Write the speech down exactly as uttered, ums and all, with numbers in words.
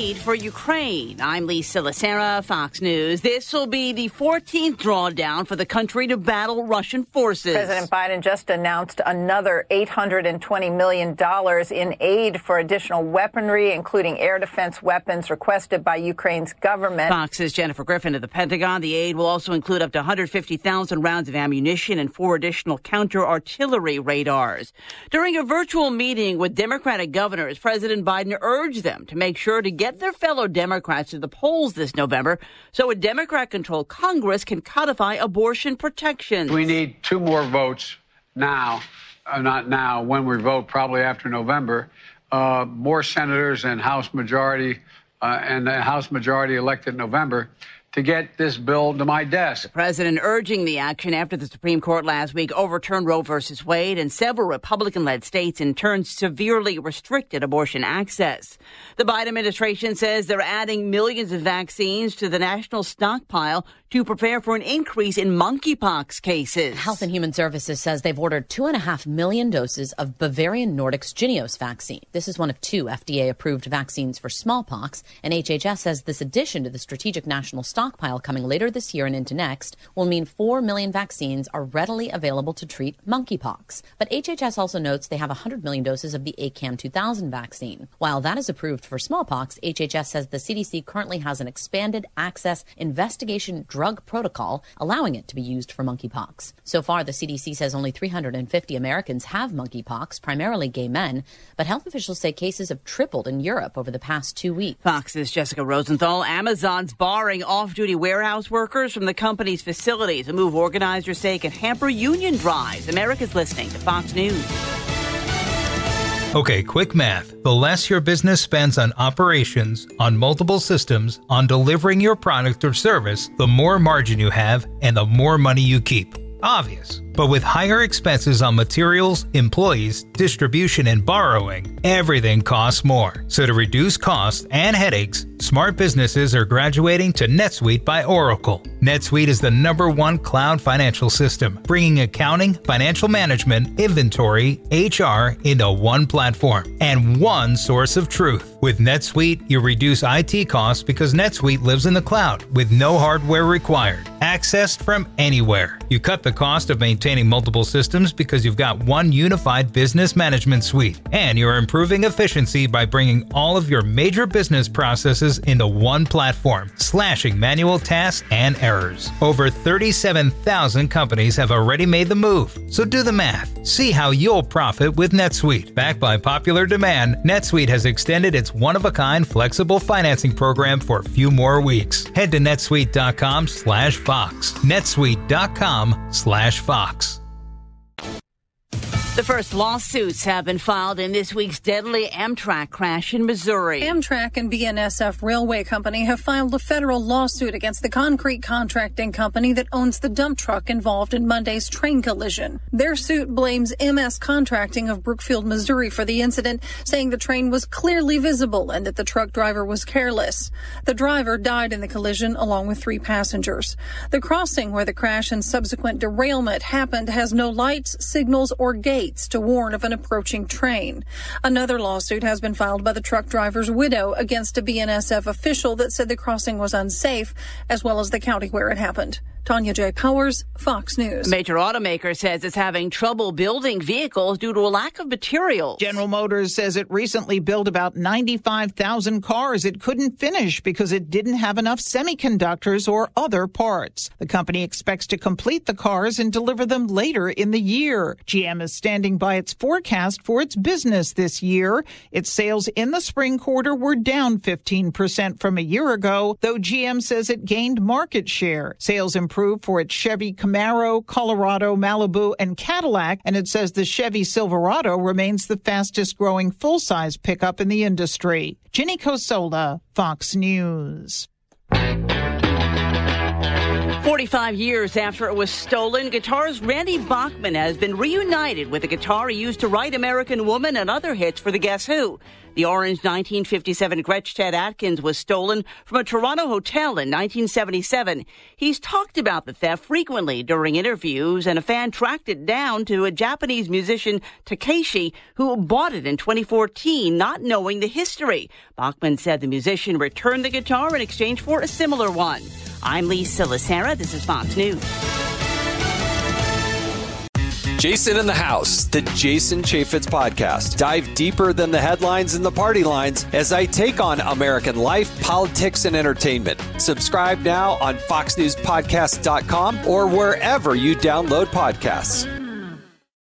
aid for Ukraine. I'm Lisa Lacera, Fox News. This will be the fourteenth drawdown for the country to battle Russian forces. President Biden just announced another eight hundred twenty million dollars in aid for additional weaponry, including air defense weapons requested by Ukraine's government. Fox's Jennifer Griffin of the Pentagon. The aid will also include up to one hundred fifty thousand rounds of ammunition and four additional counter-artillery radars. During a virtual meeting with Democratic governors, President Biden urged them to make sure to get their fellow Democrats to the polls this November so a Democrat-controlled Congress can codify abortion protections. We need two more votes now, uh, not now, when we vote, probably after November. Uh, more senators and House majority uh, and the House majority elected in November to get this bill to my desk. The president urging the action after the Supreme Court last week overturned Roe versus Wade and several Republican-led states in turn severely restricted abortion access. The Biden administration says they're adding millions of vaccines to the national stockpile to prepare for an increase in monkeypox cases. Health and Human Services says they've ordered two and a half million doses of Bavarian Nordic's Jynneos vaccine. This is one of two F D A-approved vaccines for smallpox, and H H S says this addition to the strategic national stockpile coming later this year and into next will mean four million vaccines are readily available to treat monkeypox. But H H S also notes they have one hundred million doses of the A C A M two thousand vaccine. While that is approved for smallpox, H H S says the C D C currently has an expanded access investigation drug protocol allowing it to be used for monkeypox. So far, the C D C says only three hundred fifty Americans have monkeypox, primarily gay men, but health officials say cases have tripled in Europe over the past two weeks. Fox's Jessica Rosenthal. Amazon's barring off-duty warehouse workers from the company's facilities. A move organizers say can hamper union drives. America's listening to Fox News. Okay, quick math. The less your business spends on operations, on multiple systems, on delivering your product or service, the more margin you have and the more money you keep. Obvious. But with higher expenses on materials, employees, distribution, and borrowing, everything costs more. So to reduce costs and headaches, smart businesses are graduating to NetSuite by Oracle. NetSuite is the number one cloud financial system, bringing accounting, financial management, inventory, H R into one platform and one source of truth. With NetSuite, you reduce I T costs because NetSuite lives in the cloud with no hardware required. Accessed from anywhere. You cut the cost of maintaining multiple systems because you've got one unified business management suite. And you're improving efficiency by bringing all of your major business processes into one platform, slashing manual tasks and errors. Over thirty-seven thousand companies have already made the move. So do the math. See how you'll profit with NetSuite. Backed by popular demand, NetSuite has extended its one-of-a-kind flexible financing program for a few more weeks. Head to netsuite.com slash Fox. netsuite.com slash Fox. The first lawsuits have been filed in this week's deadly Amtrak crash in Missouri. Amtrak and B N S F Railway Company have filed a federal lawsuit against the concrete contracting company that owns the dump truck involved in Monday's train collision. Their suit blames M S Contracting of Brookfield, Missouri for the incident, saying the train was clearly visible and that the truck driver was careless. The driver died in the collision along with three passengers. The crossing where the crash and subsequent derailment happened has no lights, signals, or gates to warn of an approaching train. Another lawsuit has been filed by the truck driver's widow against a B N S F official that said the crossing was unsafe, as well as the county where it happened. Tanya J. Powers, Fox News. A major automaker says it's having trouble building vehicles due to a lack of materials. General Motors says it recently built about ninety-five thousand cars it couldn't finish because it didn't have enough semiconductors or other parts. The company expects to complete the cars and deliver them later in the year. G M is standing by its forecast for its business this year. Its sales in the spring quarter were down fifteen percent from a year ago, though G M says it gained market share. Sales improved for its Chevy Camaro, Colorado, Malibu, and Cadillac, and it says the Chevy Silverado remains the fastest growing full-size pickup in the industry. Ginny Cosola, Fox News. forty-five years after it was stolen, guitarist Randy Bachman has been reunited with the guitar he used to write American Woman and other hits for the Guess Who. The orange nineteen fifty-seven Gretsch Ted Atkins was stolen from a Toronto hotel in nineteen seventy-seven. He's talked about the theft frequently during interviews, and a fan tracked it down to a Japanese musician, Takeshi, who bought it in twenty fourteen, not knowing the history. Bachman said the musician returned the guitar in exchange for a similar one. I'm Lisa Lacera. This is Fox News. Jason in the House, the Jason Chaffetz podcast. Dive deeper than the headlines and the party lines as I take on American life, politics, and entertainment. Subscribe now on fox news podcast dot com or wherever you download podcasts.